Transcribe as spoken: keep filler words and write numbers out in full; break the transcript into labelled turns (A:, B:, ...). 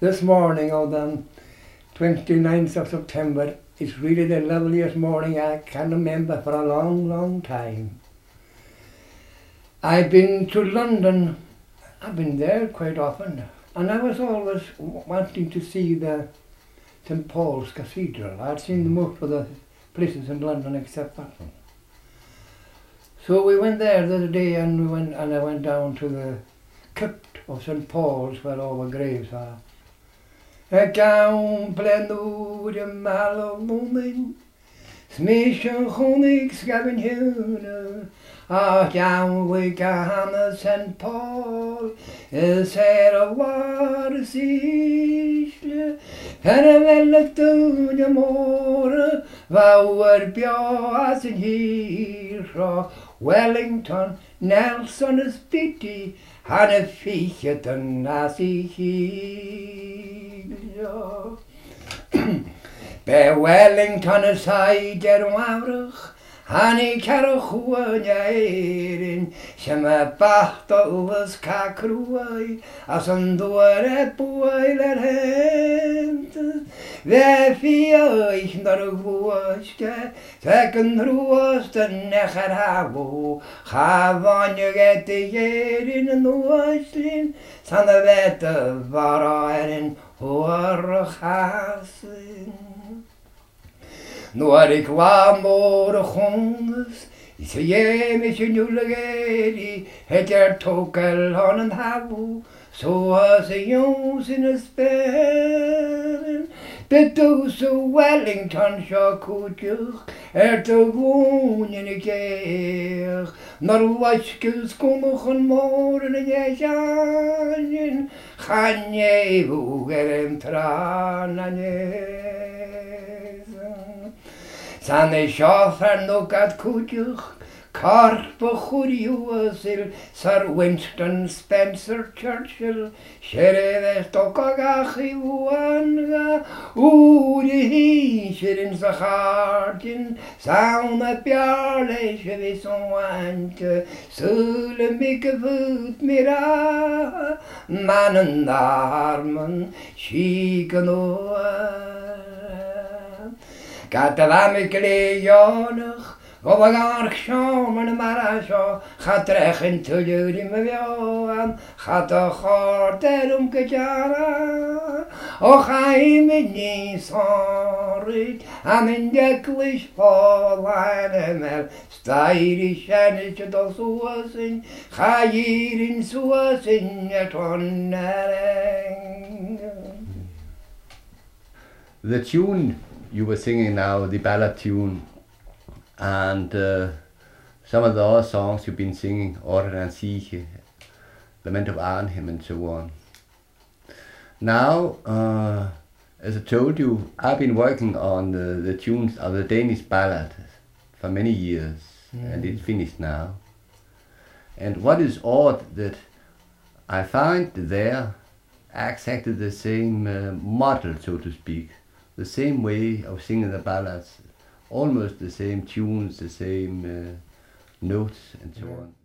A: this morning on the twenty-ninth of September is really the loveliest morning I can remember for a long, long time. I've been to London, I've been there quite often, and I was always wanting to see the Saint Paul's Cathedral. I'd seen the most of the places in London except that one. So we went there the other day, and we went and I went down to the crypt of Saint Paul's where all the graves are. A gawn blenúr y mal o mwyn, smys yn chwnig sgafn hwn, a gawn wy gam y Saint Paul, y ser o war syll, pen y fel y dwn y môr, fawr bio as yn hir, o Wellington, Nelson ysbyty, han y ffeithiad yn as i hir. Be Wellington y said er wawrach, han i carwch wyn eirin, sy'n y bacht o ywys ca crwai, as yn dwyr e bwyl er hent. Fe fi oich nor y gwysge, fec yn rwys yn ech ar haww, chafon y gedi eirin yn wyslin, san y fed y faro erin hwyr o chasyn. Nôr i gwa môr o chwngs, i sy iem i sy'n yw lygeri, hedger togel hon yn haww, so as y yw sy'n ysbern. Bydw sy Wellington sio cwdych, er dy gwyn yn y geich, nôr wasgys gwmwch yn môr yn y iesian, chanie fwg er ym tran a nes. San ei sioff ar nogad cwdych, corp o chwriosil, Sir Winston Spencer Churchill, Sheriff Dogagach i wanga, ŵr i hi sy'n sa chardyn, sawn y biarle sy'n fes o'n want, syl y mi gyfyd mi ra, man yn armyn, sig yn o'r. Gad y fam y gleionach, o fag arch siom yn y marasio, chadrech yn tyliwr i my fioan, chad o chorder ym gydara, o chaim yn ni sorid, a mynd eglwys polan ymel, stair i siennis y dol sŵasyn, chair yn sŵasyn y tonnereng.
B: The tune you were singing now, the ballad tune, and uh, some of the other songs you've been singing, Order and Siege, Lament of Arnhem and so on. Now, uh, as I told you, I've been working on the, the tunes of the Danish ballad for many years, mm. and it's finished now. And what is odd that I find there exactly the same uh, model, so to speak, the same way of singing the ballads, almost the same tunes, the same uh, notes and so on.